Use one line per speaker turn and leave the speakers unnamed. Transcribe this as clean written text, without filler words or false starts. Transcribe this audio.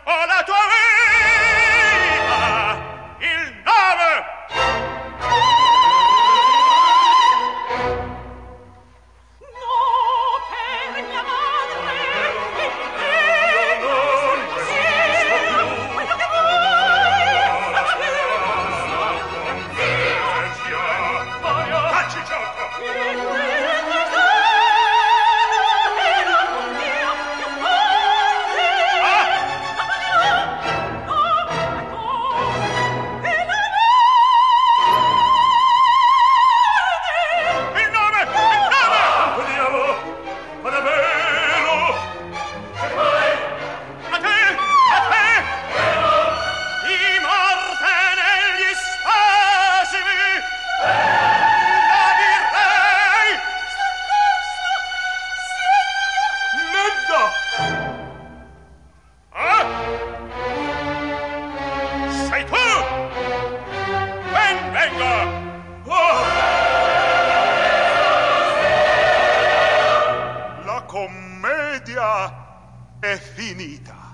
o la tua vita, il nome.
No, per mia madre, il non sì, quello che vuoi.
Facci gioco. Il nome! Il nome!
Andiamo! Vada bello!
A te! A te! Di morte negli spasimi! La direi!
Nedda!
Ah! Sei tu! Ben venga!
La commedia è finita.